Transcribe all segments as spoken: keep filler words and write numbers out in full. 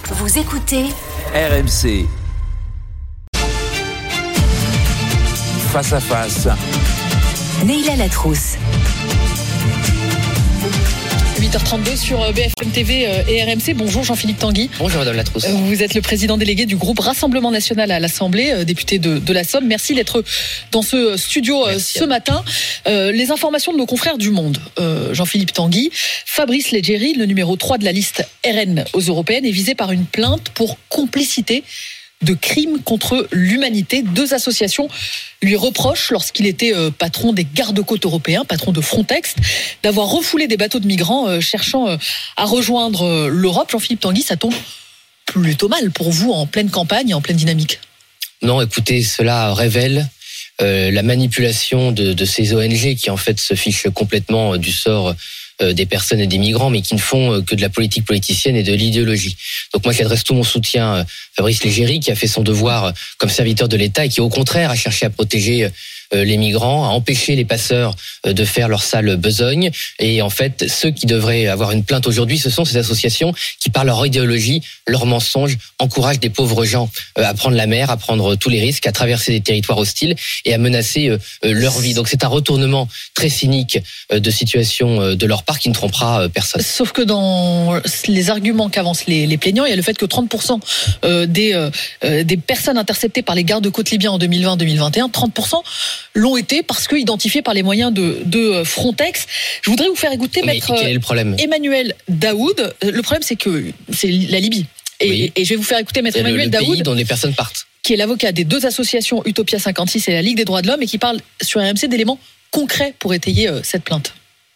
Vous écoutez R M C. Face à face. Neila Latrousse. huit heures trente-deux sur B F M T V et R M C. Bonjour Jean-Philippe Tanguy. Bonjour Madame Latrousse. Vous êtes le président délégué du groupe Rassemblement National à l'Assemblée, député de, de la Somme. Merci d'être dans ce studio Merci ce matin. Euh, les informations de nos confrères du Monde. Euh, Jean-Philippe Tanguy, Fabrice Leggeri, le numéro trois de la liste R N aux Européennes, est visé par une plainte pour complicité de crimes contre l'humanité. Deux associations lui reprochent, lorsqu'il était euh, patron des gardes-côtes européens, patron de Frontex, d'avoir refoulé des bateaux de migrants euh, cherchant euh, à rejoindre euh, l'Europe. Jean-Philippe Tanguy, ça tombe plutôt mal pour vous en pleine campagne, en pleine dynamique. Non, écoutez, cela révèle euh, la manipulation de, de ces O N G qui en fait se fichent complètement euh, du sort euh, des personnes et des migrants, mais qui ne font euh, que de la politique politicienne et de l'idéologie. Donc moi, j'adresse tout mon soutien à Fabrice Leggeri, qui a fait son devoir comme serviteur de l'État et qui, au contraire, a cherché à protéger les migrants, à empêcher les passeurs de faire leur sale besogne. Et en fait, ceux qui devraient avoir une plainte aujourd'hui, ce sont ces associations qui, par leur idéologie, leurs mensonges, encouragent des pauvres gens à prendre la mer, à prendre tous les risques, à traverser des territoires hostiles et à menacer leur vie. Donc c'est un retournement très cynique de situation de leur part qui ne trompera personne. Sauf que dans les arguments qu'avancent les, les plaignants, il y a le fait que trente pour cent des, des personnes interceptées par les gardes-côtes libyens en deux mille vingt deux mille vingt et un, trente pour cent l'ont été parce que identifiés par les moyens de, de Frontex. Je voudrais vous faire écouter Mais maître quel est le problème Emmanuel Daoud. Le problème, c'est que c'est la Libye. Et, oui. et je vais vous faire écouter maître Emmanuel le, le Daoud, pays dont les personnes partent, qui est l'avocat des deux associations Utopia cinquante-six et la Ligue des droits de l'homme et qui parle sur R M C d'éléments concrets pour étayer euh, cette plainte.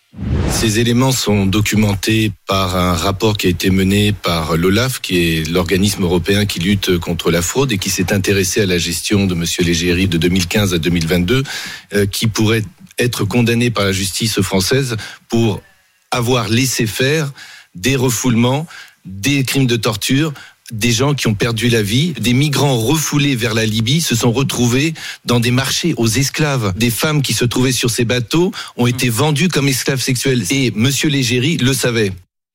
Ces éléments sont documentés par un rapport qui a été mené par l'OLAF, qui est l'organisme européen qui lutte contre la fraude et qui s'est intéressé à la gestion de monsieur Leggeri de deux mille quinze à deux mille vingt-deux, euh, qui pourrait être condamné par la justice française pour avoir laissé faire des refoulements, des crimes de torture, des gens qui ont perdu la vie, des migrants refoulés vers la Libye se sont retrouvés dans des marchés aux esclaves. Des femmes qui se trouvaient sur ces bateaux ont été vendues comme esclaves sexuels. Et monsieur Leggeri le savait.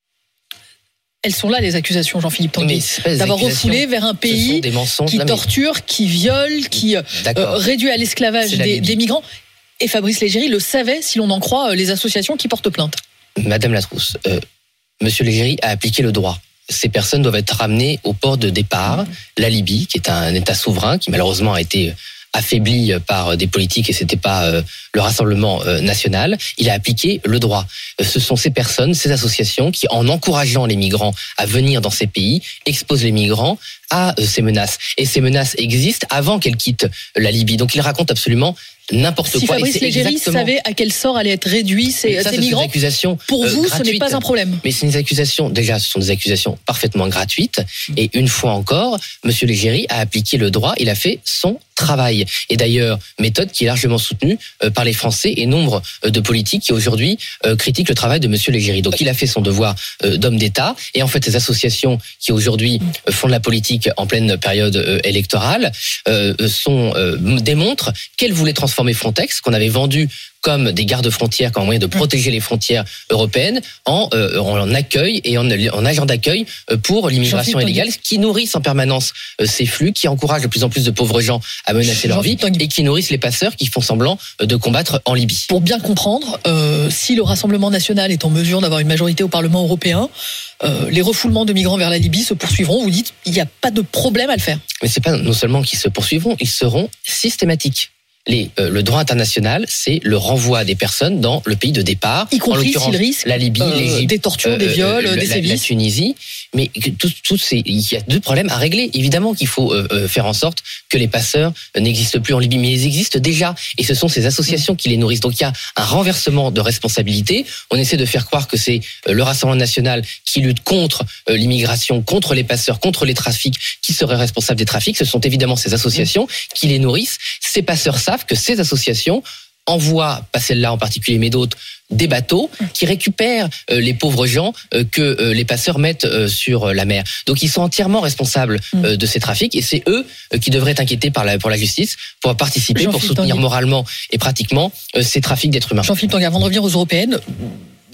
Elles sont là, les accusations, Jean-Philippe Tanguy, d'avoir refoulé vers un pays qui torture, qui viole, qui euh, réduit à l'esclavage des, des migrants. Et Fabrice Leggeri le savait, si l'on en croit les associations qui portent plainte. Madame Latrousse, euh, monsieur Leggeri a appliqué le droit. Ces personnes doivent être ramenées au port de départ, la Libye, qui est un État souverain, qui malheureusement a été affaibli par des politiques et c'était pas euh, le Rassemblement euh, national. Il a appliqué le droit. Ce sont ces personnes, ces associations qui, en encourageant les migrants à venir dans ces pays, exposent les migrants à euh, ces menaces. Et ces menaces existent avant qu'elles quittent la Libye. Donc il raconte absolument n'importe si quoi. Si Fabrice Leggeri exactement... savait à quel sort allaient être réduits ces, ça, ces migrants, accusations, pour vous, euh, ce n'est pas un problème. Mais c'est des accusations, déjà, ce sont des accusations parfaitement gratuites. Et une fois encore, monsieur Leggeri a appliqué le droit, il a fait son travail. Et d'ailleurs, méthode qui est largement soutenue euh, par les Français et nombre euh, de politiques qui aujourd'hui euh, critiquent le travail de monsieur Leggeri. Donc il a fait son devoir euh, d'homme d'État. Et en fait, les associations qui aujourd'hui euh, font de la politique en pleine période euh, électorale euh, sont euh, démontrent qu'elles voulaient transformer Frontex, qu'on avait vendu comme des gardes-frontières, comme moyen de protéger les frontières européennes, en, euh, en accueil et en, en agent d'accueil pour l'immigration illégale, qui nourrissent en permanence euh, ces flux, qui encouragent de plus en plus de pauvres gens à menacer leur vie et qui nourrissent les passeurs qui font semblant de combattre en Libye. Pour bien comprendre, euh, si le Rassemblement national est en mesure d'avoir une majorité au Parlement européen, euh, les refoulements de migrants vers la Libye se poursuivront. Vous dites, il n'y a pas de problème à le faire. Mais c'est pas non seulement qu'ils se poursuivront, ils seront systématiques. Les, euh, le droit international, c'est le renvoi des personnes dans le pays de départ, y compris en l'occurrence s'il risque la Libye, euh, l'Égypte, des tortures, euh, des viols, euh, des la, sévices. La Tunisie. Mais tout, tout ces, il y a deux problèmes à régler. Évidemment qu'il faut euh, faire en sorte que les passeurs n'existent plus en Libye, mais ils existent déjà, et ce sont ces associations mmh. qui les nourrissent. Donc il y a un renversement de responsabilité. On essaie de faire croire que c'est le Rassemblement national qui lutte contre euh, l'immigration, contre les passeurs, contre les trafics, qui serait responsable des trafics. Ce sont évidemment ces associations mmh. qui les nourrissent. Ces passeurs savent que ces associations envoient, pas celle-là en particulier, mais d'autres, des bateaux qui récupèrent euh, les pauvres gens euh, que euh, les passeurs mettent euh, sur la mer. Donc ils sont entièrement responsables euh, de ces trafics et c'est eux euh, qui devraient être inquiétés par la, pour la justice, pour participer, pour soutenir Tanguy. moralement et pratiquement euh, ces trafics d'êtres humains. Jean-Philippe Tanguy, avant de revenir aux européennes,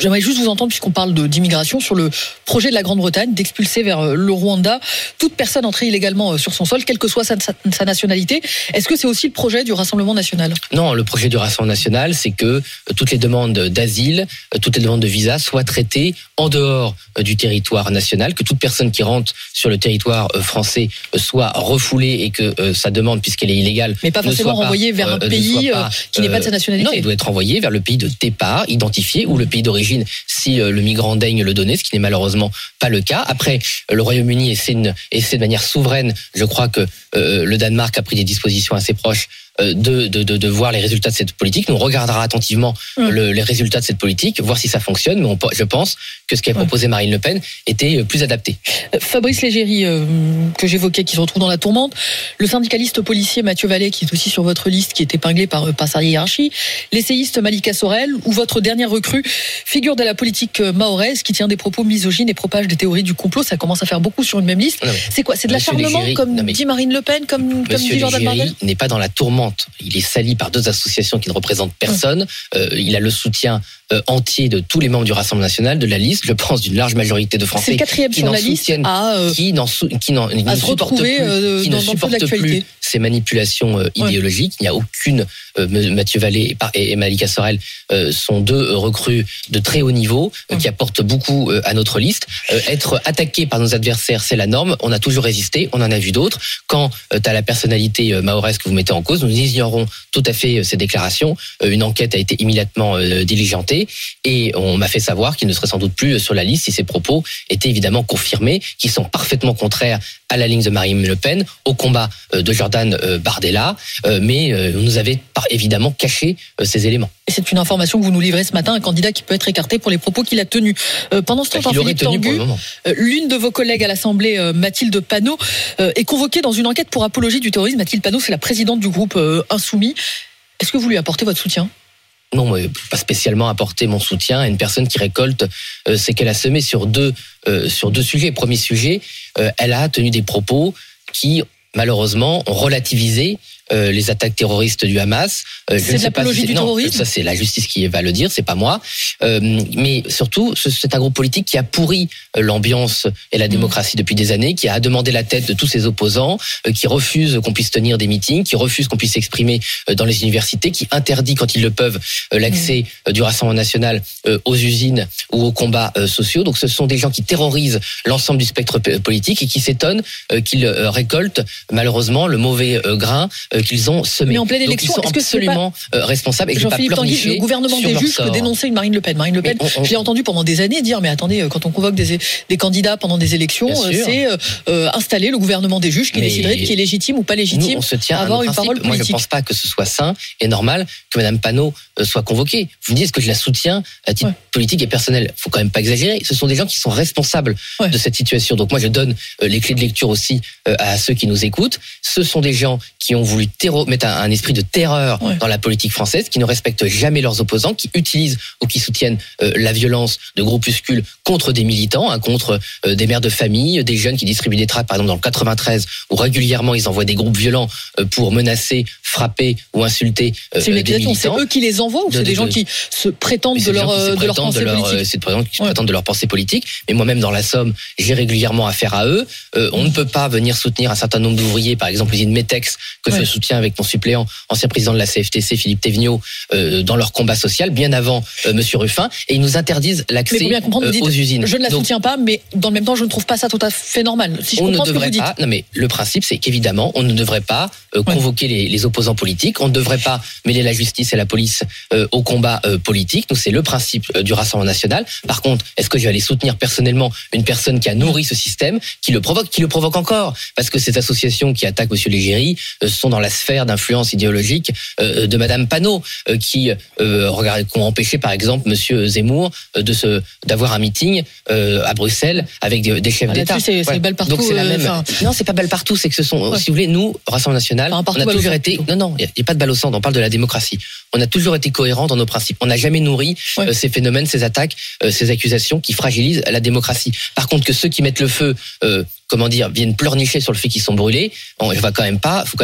j'aimerais juste vous entendre, puisqu'on parle de, d'immigration, sur le projet de la Grande-Bretagne d'expulser vers le Rwanda toute personne entrée illégalement sur son sol, quelle que soit sa, sa, sa nationalité. Est-ce que c'est aussi le projet du Rassemblement national ? Non, le projet du Rassemblement national, c'est que toutes les demandes d'asile, toutes les demandes de visa soient traitées en dehors du territoire national, que toute personne qui rentre sur le territoire français soit refoulée et que sa demande, puisqu'elle est illégale, mais pas forcément renvoyée vers un euh, pays pas, qui n'est pas de sa nationalité. Non, il doit être renvoyé vers le pays de départ, identifié, ou le pays d'origine, si le migrant daigne le donner, ce qui n'est malheureusement pas le cas. Après, le Royaume-Uni essaie, une, essaie de manière souveraine, je crois que euh, le Danemark a pris des dispositions assez proches De, de, de, de voir les résultats de cette politique. Nous, on regardera attentivement mmh. le, les résultats de cette politique, voir si ça fonctionne, mais on, je pense que ce qu'a proposé Marine Le Pen était plus adapté. Fabrice Légéry, euh, que j'évoquais, qui se retrouve dans la tourmente, le syndicaliste policier Mathieu Vallet, qui est aussi sur votre liste, qui est épinglé par, par sa hiérarchie, l'essayiste Malika Sorel, ou votre dernière recrue, figure de la politique mahoraise, qui tient des propos misogynes et propage des théories du complot. Ça commence à faire beaucoup sur une même liste. Non, c'est quoi ? C'est de Monsieur l'acharnement, Légéry, comme non, dit Marine Le Pen, comme, comme dit Jordan Bardella ? n'est pas dans la tourmente. Il est sali par deux associations qui ne représentent personne. Euh, il a le soutien euh, entier de tous les membres du Rassemblement national, de la liste, je pense, d'une large majorité de Français. C'est le quatrième qui sur la liste à, euh, qui n'en, sou- qui n'en, à se retrouver plus, euh, qui dans, ne dans supportent plus ces manipulations euh, idéologiques. Ouais. Il n'y a aucune... Euh, Mathieu Vallet et, et Malika Sorel euh, sont deux recrues de très haut niveau euh, qui apportent beaucoup euh, à notre liste. Euh, être attaqué par nos adversaires, c'est la norme. On a toujours résisté, on en a vu d'autres. Quand euh, tu as la personnalité euh, mahoraise que vous mettez en cause, nous ignorons tout à fait euh, ces déclarations. Euh, une enquête a été immédiatement euh, diligentée et on m'a fait savoir qu'il ne serait sans doute plus sur la liste si ces propos étaient évidemment confirmés, qui sont parfaitement contraires à la ligne de Marine Le Pen, au combat euh, de Jordan euh, Bardella, euh, mais euh, vous nous avez par évidemment caché euh, ces éléments. Et c'est une information que vous nous livrez ce matin, un candidat qui peut être écarté pour les propos qu'il a tenus. Euh, pendant ce temps, Jean-Philippe Tanguy, euh, l'une de vos collègues à l'Assemblée, euh, Mathilde Panot, euh, est convoquée dans une enquête pour apologie du terrorisme. Mathilde Panot, c'est la présidente du groupe euh, Insoumis. Est-ce que vous lui apportez votre soutien ? Non, mais pas spécialement apporter mon soutien à une personne qui récolte euh, ce qu'elle a semé sur deux, euh, sur deux sujets. Premier sujet, euh, elle a tenu des propos qui, malheureusement, ont relativisé Euh, les attaques terroristes du Hamas. Euh, c'est de l'apologie du non, terrorisme. Ça, c'est la justice qui va le dire, c'est pas moi. Euh, mais surtout, c'est un groupe politique qui a pourri l'ambiance et la démocratie depuis des années, qui a demandé la tête de tous ses opposants, euh, qui refuse qu'on puisse tenir des meetings, qui refuse qu'on puisse s'exprimer euh, dans les universités, qui interdit, quand ils le peuvent, euh, l'accès euh, du Rassemblement national euh, aux usines ou aux combats euh, sociaux. Donc, ce sont des gens qui terrorisent l'ensemble du spectre politique et qui s'étonnent euh, qu'ils euh, récoltent malheureusement le mauvais euh, grain euh, qu'ils ont semé. Mais en pleine élection, donc, ils sont est-ce absolument que pas... responsables et que Jean-Philippe Tanguy, le gouvernement des juges peut dénoncer une Marine Le Pen. Marine Le Pen, on, on... je l'ai entendu pendant des années dire, mais attendez, quand on convoque des, des candidats pendant des élections, c'est euh, installer le gouvernement des juges qui mais déciderait de qui est légitime ou pas légitime. Nous, on se tient à avoir à une principe. parole politique. Moi, je ne pense pas que ce soit sain et normal que Mme Panot euh, soit convoquée. Vous me dites, est-ce que je la soutiens à titre ouais. politique et personnel ? Il faut quand même pas exagérer. Ce sont des gens qui sont responsables ouais. de cette situation. Donc moi, je donne euh, les clés de lecture aussi euh, à ceux qui nous écoutent. Ce sont des gens qui ont voulu terro- mettre un, un esprit de terreur ouais. dans la politique française, qui ne respectent jamais leurs opposants, qui utilisent ou qui soutiennent euh, la violence de groupuscules contre des militants, hein, contre euh, des mères de famille, des jeunes qui distribuent des tracts, par exemple dans le quatre-vingt-treize, où régulièrement ils envoient des groupes violents euh, pour menacer, frapper ou insulter euh, c'est des militants. C'est eux qui les envoient ou de, c'est de, des gens qui se prétendent de leur, de, de leur pensée de leur, politique C'est des gens qui se ouais. prétendent de leur pensée politique. Mais moi-même dans la Somme, j'ai régulièrement affaire à eux. Euh, on ne peut pas venir soutenir un certain nombre d'ouvriers, par exemple l'usine Metex, que ouais. je soutiens avec mon suppléant, ancien président de la C F T C, Philippe Thévenot, euh, dans leur combat social, bien avant euh, Monsieur Ruffin, et ils nous interdisent l'accès euh, dites, aux usines. Je ne la Donc, soutiens pas, mais dans le même temps, je ne trouve pas ça tout à fait normal. Si je on comprends ne ce que vous dites. Pas, non mais le principe, c'est qu'évidemment, on ne devrait pas euh, convoquer ouais. les, les opposants politiques. On ne devrait pas mêler la justice et la police euh, au combat euh, politique. Donc c'est le principe euh, du Rassemblement national. Par contre, est-ce que je vais aller soutenir personnellement une personne qui a nourri ce système, qui le provoque, qui le provoque encore, parce que ces associations qui attaquent Monsieur Légéry euh, sont dans la sphère d'influence idéologique euh, de Madame Panot, euh, qui euh, regardez, qui ont empêché par exemple Monsieur Zemmour euh, de se d'avoir un meeting euh, à Bruxelles avec des, des chefs ah, d'État. C'est, c'est ouais. balle partout. Donc c'est la même. Euh, non, c'est pas balle partout. C'est que ce sont, ouais. si vous voulez, nous, Rassemblement national, enfin, on a toujours été. Non, non, il n'y a, a pas de balle au centre. On parle de la démocratie. On a toujours été cohérent dans nos principes. On n'a jamais nourri ouais. euh, ces phénomènes, ces attaques, euh, ces accusations qui fragilisent la démocratie. Par contre, que ceux qui mettent le feu, euh, comment dire, viennent pleurnicher sur le fait qu'ils sont brûlés, on va quand même pas, faut quand même pas se foutre du monde.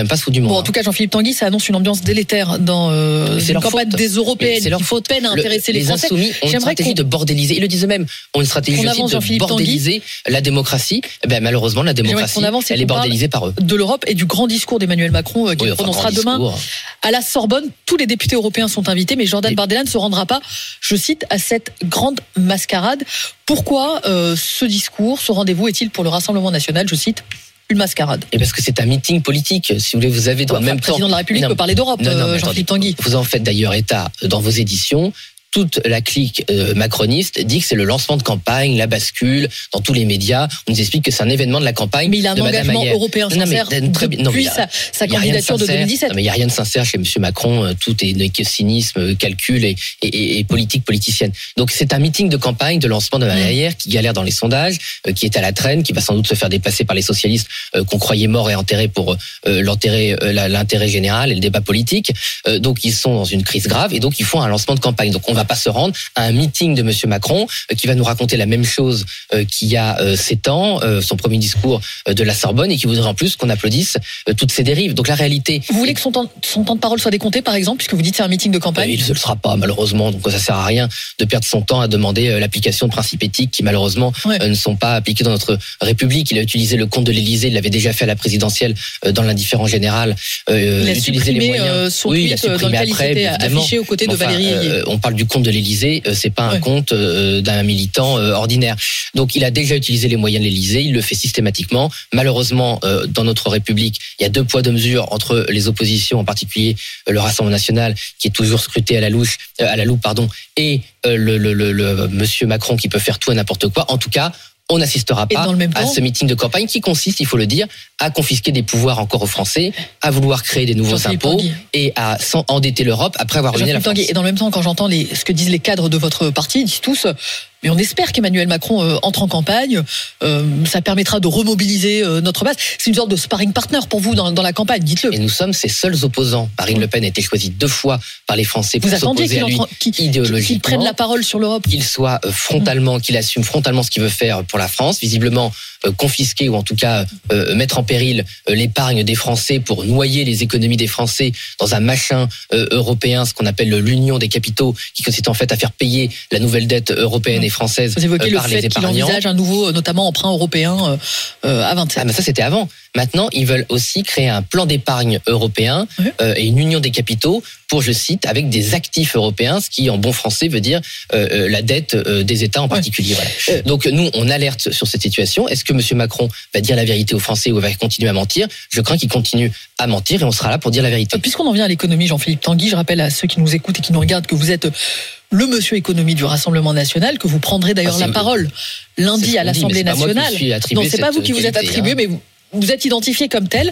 moi. Bon, en tout cas, Jean-Philippe Tanguy, ça annonce une ambiance délétère dans euh, C'est une leur campagne faute. des Européennes. C'est leur Il faut peine à intéresser Le, les, les Français. insoumis ont une J'aimerais stratégie qu'on- de bordéliser. Ils le disent eux-mêmes. Ont une stratégie Qu'on je avance, cite, de Jean-Philippe bordéliser la démocratie. Eh ben, malheureusement, la démocratie, qu'on avance et elle est qu'on parle bordélisée par eux. de l'Europe et du grand discours d'Emmanuel Macron euh, qu'il Oui, enfin, prononcera grand demain discours. à la Sorbonne. Tous les députés européens sont invités, mais Jordan Et- Bardella ne se rendra pas, je cite, à cette grande mascarade. Pourquoi euh, ce discours, ce rendez-vous est-il pour le Rassemblement national, je cite, une mascarade? Et parce que c'est un meeting politique. Si vous voulez, vous avez dans Enfin, le même le président temps. de la République Non, peut parler d'Europe, non, non, euh, mais Jean-Philippe attendez. Tanguy. Vous en faites d'ailleurs état dans vos éditions. Toute la clique euh, macroniste dit que c'est le lancement de campagne, la bascule dans tous les médias. On nous explique que c'est un événement de la campagne. Mais il a un de Madame engagement Ayer. européen Non, mais, sincère euh, très bien. Non, mais depuis il y a- sa, sa il y a rien de candidature de sincère. deux mille dix-sept. Non, mais il n'y a rien de sincère chez M. Macron. euh, Tout est n'est que cynisme, euh, calcul et, et, et- et politique politicienne. Donc c'est un meeting de campagne de lancement de Madame Mm. Ayer qui galère dans les sondages, euh, qui est à la traîne, qui va sans doute se faire dépasser par les socialistes euh, qu'on croyait morts et enterrés pour euh, l'intérêt, euh, la- l'intérêt général et le débat politique. Euh, donc ils sont dans une crise grave et donc ils font un lancement de campagne. Donc on ne va pas se rendre à un meeting de M. Macron euh, qui va nous raconter la même chose euh, qu'il y a euh, sept ans, euh, son premier discours euh, de la Sorbonne, et qui voudrait en plus qu'on applaudisse euh, toutes ces dérives. Donc la réalité... Vous voulez que son temps, son temps de parole soit décompté, par exemple, puisque vous dites que c'est un meeting de Euh, campagne? il ne le sera pas, malheureusement. Donc, ça sert à rien de perdre son temps à demander euh, l'application de principes éthiques qui, malheureusement, Ouais. euh, ne sont pas appliqués dans notre République. Il a utilisé le compte de l'Élysée. Il l'avait déjà fait à la présidentielle euh, dans l'indifférent général. Euh, Il a utiliser supprimé les moyens. euh, son Oui, il a tweet euh, dans supprimé lequel après, il s'était évidemment. affiché aux côtés de Enfin, Valérie Hélier. euh, on parle du compte de l'Élysée. Euh, c'est pas un Ouais. compte euh, d'un militant euh, ordinaire. Donc, il a déjà utilisé les moyens de l'Élysée. Il le fait systématiquement. Malheureusement, euh, dans notre République, il y a deux poids deux mesures entre les oppositions, en particulier euh, le Rassemblement national, qui est toujours scruté à la louche, euh, à la loupe, pardon, et euh, le, le, le, le Monsieur Macron qui peut faire tout et n'importe quoi. En tout cas, on n'assistera Et pas dans le même à temps- ce meeting de campagne qui consiste, il faut le dire, à confisquer des pouvoirs encore aux Français, à vouloir créer des nouveaux Jean-Philippe impôts Tanguy. et à s'en- endetter l'Europe après avoir ruiné la Jean-Philippe France. Tanguy. Et dans le même temps, quand j'entends les, ce que disent les cadres de votre parti, ils disent tous, euh, mais on espère qu'Emmanuel Macron euh, entre en campagne, euh, ça permettra de remobiliser euh, notre base. C'est une sorte de sparring partner pour vous dans, dans la campagne, dites-le. Et nous sommes ses seuls opposants. Marine Le Pen a été choisie deux fois par les Français pour Vous attendiez s'opposer qu'il à lui entre- qu'il- qu'il idéologiquement. prenne la parole sur l'Europe. Qu'il soit euh, frontalement, qu'il assume frontalement ce qu'il veut faire pour la France, visiblement euh, confisquer ou en tout cas euh, mettre en péril euh, l'épargne des Français pour noyer les économies des Français dans un machin euh, européen, ce qu'on appelle l'union des capitaux, qui consiste en fait à faire payer la nouvelle dette européenne et française Vous évoquez euh, le par les fait qu'il épargnants. envisage un nouveau, euh, notamment emprunt européen euh, euh, à vingt-sept. Ah, mais ça, c'était avant. Maintenant, ils veulent aussi créer un plan d'épargne européen Oui. euh, et une union des capitaux pour, je cite, avec des actifs européens, ce qui, en bon français, veut dire euh, euh, la dette euh, des États en particulier. Voilà. Euh, Donc, nous, on alerte sur cette situation. Est-ce que M. Macron va dire la vérité aux Français ou va continuer à mentir? Je crains qu'il continue à mentir et on sera là pour dire la vérité. Puisqu'on en vient à l'économie, Jean-Philippe Tanguy, je rappelle à ceux qui nous écoutent et qui nous regardent que vous êtes le monsieur économie du Rassemblement national, que vous prendrez d'ailleurs Ah, c'est- la parole C'est lundi ce à qu'on dit, mais l'Assemblée c'est pas moi qui me nationale. suis attribué Non, c'est pas cette vous qui vous êtes qualité, attribué, hein. mais vous, vous êtes identifié comme tel.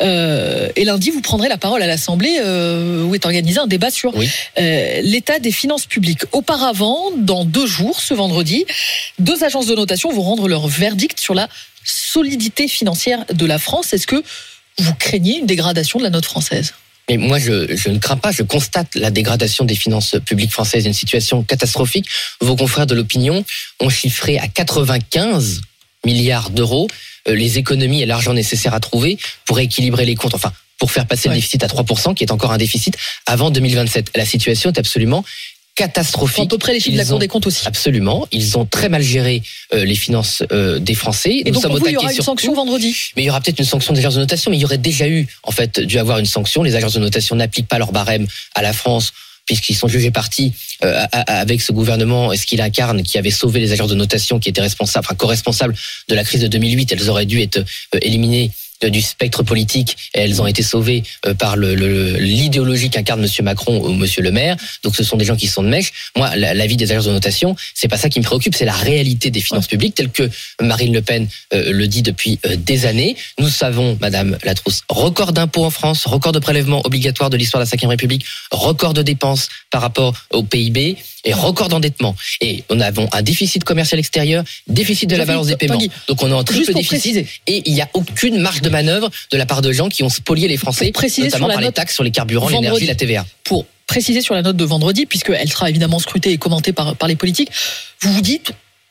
Euh, et lundi, vous prendrez la parole à l'Assemblée euh, où est organisé un débat sur Oui. euh, l'état des finances publiques. Auparavant, dans deux jours, ce vendredi, deux agences de notation vont rendre leur verdict sur la solidité financière de la France. Est-ce que vous craignez une dégradation de la note française? Mais moi, je, je ne crains pas, je constate la dégradation des finances publiques françaises, une situation catastrophique. Vos confrères de l'opinion ont chiffré à quatre-vingt-quinze milliards d'euros euh, les économies et l'argent nécessaire à trouver pour équilibrer les comptes, enfin, pour faire passer Ouais. le déficit à trois pour cent, qui est encore un déficit, avant deux mille vingt-sept. La situation est absolument catastrophique. À peu près les chiffres de la Ils Cour ont- des comptes aussi. Absolument. Ils ont très mal géré euh, les finances euh, des Français. Et Nous donc sommes pour au vous, il y taquet aura une sur sanction tout. vendredi. Mais il y aura peut-être une sanction des agences de notation, mais il y aurait déjà eu, en fait, dû avoir une sanction. Les agences de notation n'appliquent pas leur barème à la France, puisqu'ils sont jugés partis euh, à- à- avec ce gouvernement, et ce qu'il incarne, qui avait sauvé les agences de notation, qui étaient responsables, enfin co-responsables de la crise de deux mille huit. Elles auraient dû être euh, éliminées euh, du spectre politique, et elles ont été sauvées euh, par le, le, l'idéologie qu'incarne M. Macron ou M. Le Maire. Donc ce sont des gens qui sont de mèche. Moi, la, la vie des agences de notation, c'est pas ça qui me préoccupe, c'est la réalité des finances publiques, telle que Marine Le Pen euh, le dit depuis euh, des années. Nous savons, Madame Latrousse, record d'impôts en France, record de prélèvements obligatoires de l'histoire de la cinquième République, record de dépenses par rapport au P I B et record d'endettement. Et nous avons un déficit commercial extérieur, déficit de la balance des paiements. Tanguy, Donc on est en juste triple pour déficit. préciser. Et il n'y a aucune marge de manœuvre de la part de gens qui ont spolié les Français, Pour préciser notamment sur la par les note taxes sur les carburants, vendredi. l'énergie, la T V A. Pour préciser sur la note de vendredi, puisqu'elle sera évidemment scrutée et commentée par, par les politiques, vous vous dites,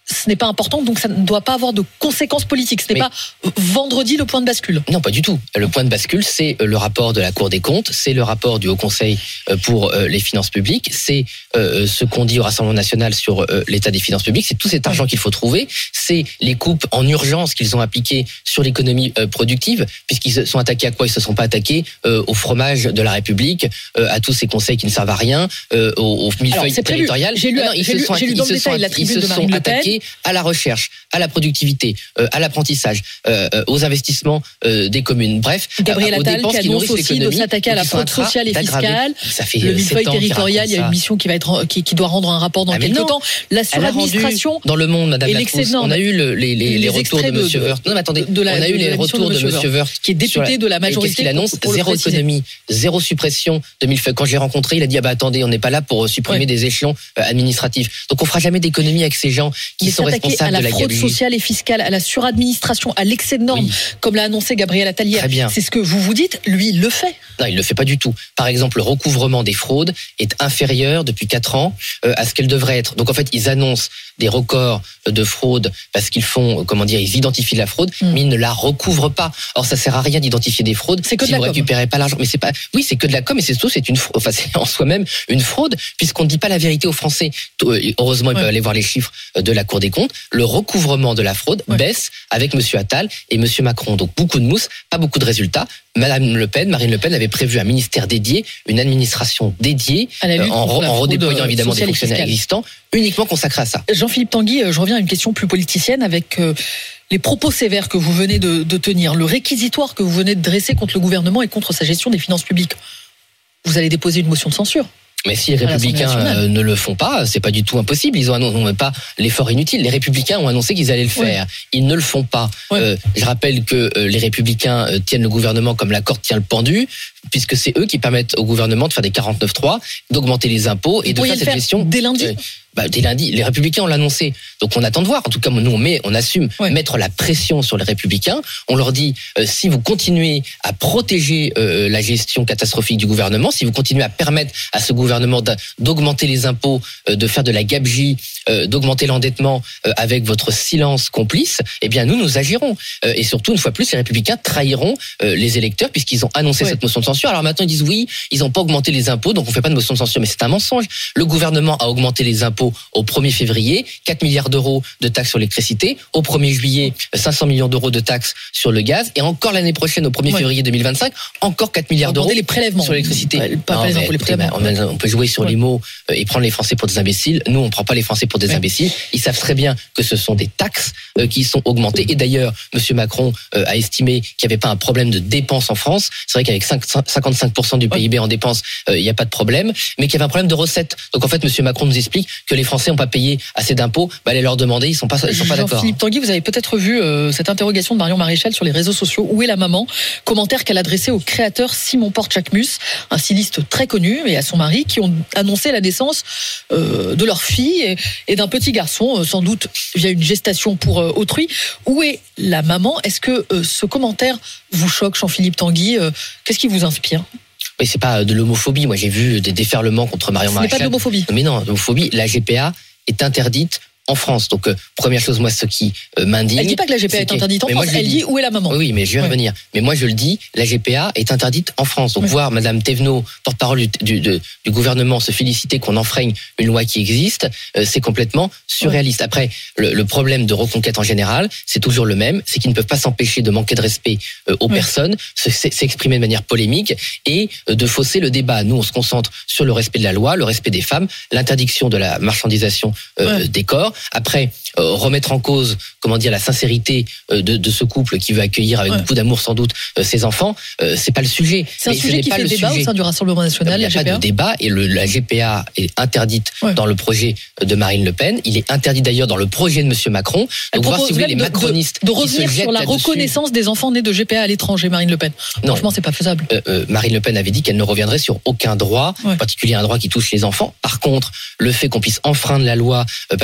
ce n'est pas important, donc ça ne doit pas avoir de conséquences politiques. Ce n'est Mais... pas vendredi le point de bascule. Non, pas du tout. Le point de bascule, c'est le rapport de la Cour des comptes, c'est le rapport du Haut Conseil pour les finances publiques, c'est ce qu'on dit au Rassemblement national sur l'état des finances publiques, c'est tout cet argent qu'il faut trouver, c'est les coupes en urgence qu'ils ont appliquées sur l'économie productive, puisqu'ils se sont attaqués à quoi? Ils se sont pas attaqués au fromage de la République, à tous ces conseils qui ne servent à rien, aux millefeuilles territoriales. J'ai lu, non, non, ils j'ai se lu, sont, j'ai lu dans le détail la tribune de Marine Le Pen. Attaqués à la recherche, à la productivité, à l'apprentissage, aux investissements des communes. Bref, Gabriel aux Attal dépenses qui qui annonce nourrissent aussi de l'économie, s'attaquer à la qui sont fraude en train sociale et d'aggraver. fiscale. Ça fait Le sept millefeuille ans qu'il territorial, il y a une raconte ça. mission qui va être qui, qui doit rendre un rapport dans Ah, mais quelques non. temps. La Elle a rendu suradministration dans le monde, Madame et Lacrosse. l'excédent. On a eu le- les, les, les les retours de extraits de- Monsieur Woerth. Non, mais attendez, de la- on a eu de les la mission retours de de Monsieur Monsieur Woerth, qui est député sur la- de la Et majorité, qu'est-ce qu'il annonce? pour- pour le Zéro préciser. économie, zéro suppression de millefeuilles. Quand je l'ai rencontré, il a dit ah bah attendez, on n'est pas là pour supprimer Ouais. des échelons euh, administratifs. Donc on fera jamais d'économie avec ces gens qui Mais sont s'attaquer responsables à de la la fraude gabegie. sociale et fiscale, à la suradministration, à l'excès de normes, Oui. comme l'a annoncé Gabriel Attal hier. Très bien. C'est ce que vous vous dites. Lui, il le fait. Non, il ne le fait pas du tout. Par exemple, le recouvrement des fraudes est inférieur depuis quatre ans euh, à ce qu'elle devrait être. Donc en fait, ils annoncent des records de fraude parce qu'ils font, euh, comment dire, ils identifient la fraude, Mm. mais ils ne la recouvrent pas. Or, ça sert à rien d'identifier des fraudes C'est que de si la vous com. récupérez pas l'argent. Mais c'est pas, oui, c'est que de la com, et c'est surtout, c'est une, fraude. Enfin, c'est en soi-même une fraude puisqu'on ne dit pas la vérité aux Français. Heureusement, ils Ouais. peuvent aller voir les chiffres de la Cour des comptes. Le recouvrement de la fraude Ouais. baisse avec Monsieur Attal et Monsieur Macron. Donc beaucoup de mousse, pas beaucoup de résultats. Madame Le Pen, Marine Le Pen avait prévu un ministère dédié, une administration dédiée, À la lutte euh, en, contre la en fraude, redéployant euh, évidemment des sociale et fonctionnaires fiscale. existants, uniquement consacrés à ça. Jean-Philippe Tanguy, euh, je reviens à une question plus politicienne avec euh, les propos sévères que vous venez de, de tenir, le réquisitoire que vous venez de dresser contre le gouvernement et contre sa gestion des finances publiques. Vous allez déposer une motion de censure. Mais si les À l'Assemblée Républicains nationale. euh, ne le font pas, c'est pas du tout impossible. Ils ont annoncé pas l'effort inutile. Les Républicains ont annoncé qu'ils allaient le faire. Ils ne le font pas. Ouais. Euh, je rappelle que euh, les Républicains euh, tiennent le gouvernement comme la corde tient le pendu, puisque c'est eux qui permettent au gouvernement de faire des quarante-neuf trois, d'augmenter les impôts et Vous de pourriez faire le cette faire gestion dès lundi. Euh, bah, dès lundi, les Républicains ont l'annoncé. Donc on attend de voir. En tout cas, nous on met, on assume Ouais. mettre la pression sur les Républicains. On leur dit euh, si vous continuez à protéger euh, la gestion catastrophique du gouvernement, si vous continuez à permettre à ce gouvernement d'a- d'augmenter les impôts, euh, de faire de la gabegie, euh, d'augmenter l'endettement euh, avec votre silence complice, eh bien nous nous agirons. Euh, et surtout une fois plus, les Républicains trahiront euh, les électeurs puisqu'ils ont annoncé Ouais. cette motion de censure. Alors maintenant ils disent oui, ils n'ont pas augmenté les impôts, donc on fait pas de motion de censure. Mais c'est un mensonge. Le gouvernement a augmenté les impôts au premier février, quatre milliards d'euros de taxes sur l'électricité, au premier juillet, cinq cents millions d'euros de taxes sur le gaz, et encore l'année prochaine, au premier Ouais. février deux mille vingt-cinq, encore quatre milliards d'euros Augmenter les prélèvements. sur l'électricité. Ouais, pas- Non, pas les mais impôts, les écoutez, prélèvements. mais on, on peut jouer sur Ouais. les mots euh, et prendre les Français pour des imbéciles. Nous, on prend pas les Français pour des Ouais. imbéciles. Ils savent très bien que ce sont des taxes euh, qui sont augmentées. Et d'ailleurs, Monsieur Macron euh, a estimé qu'il n'y avait pas un problème de dépenses en France. C'est vrai qu'avec cinq- cinquante-cinq pour cent du P I B en dépenses, euh, il n'y a pas de problème, mais qu'il y avait un problème de recettes. Donc en fait, Monsieur Macron nous explique que les Français n'ont pas payé assez d'impôts. Bah, allez leur demander, ils sont pas, ils sont pas d'accord. Jean-Philippe Tanguy, vous avez peut-être vu euh, cette interrogation de Marion Maréchal sur les réseaux sociaux. Où est la maman? Commentaire qu'elle a adressé au créateur Simon Porte-Jacquemus, un styliste très connu, et à son mari, qui ont annoncé la naissance euh, de leur fille et, et d'un petit garçon, euh, sans doute via une gestation pour euh, autrui. Où est la maman? Est-ce que euh, ce commentaire vous choque, Jean-Philippe Tanguy? Euh, Qu'est-ce qui vous inspire? Mais c'est pas de l'homophobie. Moi, j'ai vu des déferlements contre Marion Ce n'est Maréchal. pas de l'homophobie. Mais non, l'homophobie, la G P A est interdite en France. Donc, euh, première chose, moi, ce qui euh, m'indigne... Elle dit pas que la G P A c'est est que- interdite en mais moi, France, je le elle dis. dit où est la maman? Oui, oui, mais je vais Ouais. revenir. Mais moi, je le dis, la G P A est interdite en France. Donc, Ouais. voir Madame Thévenot, porte-parole du, du, de- du gouvernement, se féliciter qu'on enfreigne une loi qui existe, euh, c'est complètement surréaliste. Après, le, le problème de Reconquête en général, c'est toujours le même, c'est qu'ils ne peuvent pas s'empêcher de manquer de respect euh, aux Ouais. personnes, se- s'exprimer de manière polémique et euh, de fausser le débat. Nous, on se concentre sur le respect de la loi, le respect des femmes, l'interdiction de la marchandisation euh, Ouais. des corps. Après, euh, remettre en cause, comment dire, la sincérité euh, de, de ce couple qui veut accueillir avec Ouais. beaucoup d'amour sans doute euh, ses enfants, euh, c'est pas le sujet. C'est un Mais ce sujet n'est qui pas fait le débat sujet. au sein du Rassemblement Il national, n'y a la pas G P A. de débat et le, la G P A est interdite Ouais. dans le projet de Marine Le Pen. Il est interdit d'ailleurs dans le projet de Monsieur Macron. Elle Donc voir propose si vous voulez les même de- de- macronistes de, qui se revenir jettent sur la là-dessus. reconnaissance des enfants nés de G P A à l'étranger, Marine Le Pen. Non. Franchement, c'est pas faisable. Euh, euh, Marine Le Pen avait dit qu'elle ne reviendrait sur aucun droit, Ouais. en particulier un droit qui touche les enfants. Par contre, le fait qu'on puisse enfreindre la loi euh, parce qu'on a plus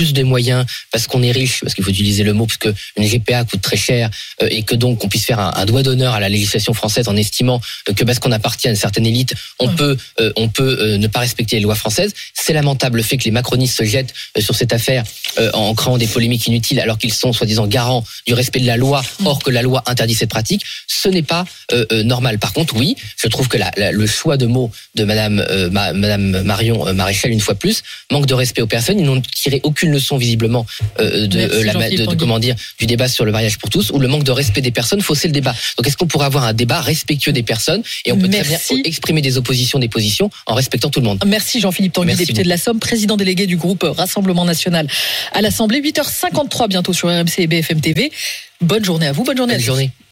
plus de moyens parce qu'on est riche, parce qu'il faut utiliser le mot, parce que une G P A coûte très cher euh, et que donc on puisse faire un, un doigt d'honneur à la législation française en estimant que parce qu'on appartient à une certaine élite, on ouais. peut euh, on peut euh, ne pas respecter les lois françaises. C'est lamentable le fait que les macronistes se jettent euh, sur cette affaire euh, en créant des polémiques inutiles alors qu'ils sont soi-disant garants du respect de la loi, or que la loi interdit cette pratique. Ce n'est pas euh, euh, normal. Par contre, oui, je trouve que la, la, le choix de mots de Madame euh, ma, Madame Marion euh, Maréchal, une fois plus, manque de respect aux personnes. Ils n'ont tiré aucune leçon visiblement euh, de, Merci, euh, la, de, de comment dire du débat sur le mariage pour tous, ou le manque de respect des personnes faussait le débat. Donc, est-ce qu'on pourrait avoir un débat respectueux des personnes et on peut Merci. très bien exprimer des oppositions, des positions en respectant tout le monde. Merci Jean-Philippe Tanguy, député beaucoup. de la Somme, président délégué du groupe Rassemblement National à l'Assemblée. huit heures cinquante-trois bientôt sur R M C et B F M T V. Bonne journée à vous, bonne journée bonne à tous. journée.